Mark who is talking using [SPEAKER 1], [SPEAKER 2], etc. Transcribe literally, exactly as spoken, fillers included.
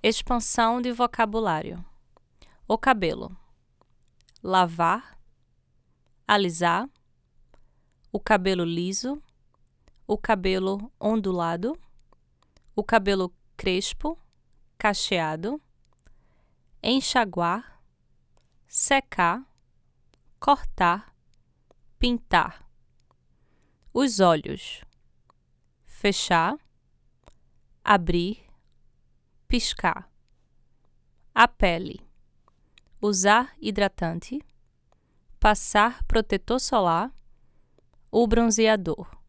[SPEAKER 1] Expansão de vocabulário. O cabelo: lavar, alisar, o cabelo liso, o cabelo ondulado, o cabelo crespo, cacheado, enxaguar, secar, cortar, pintar. Os olhos: fechar, abrir, piscar. A pele: usar hidratante, passar protetor solar ou bronzeador.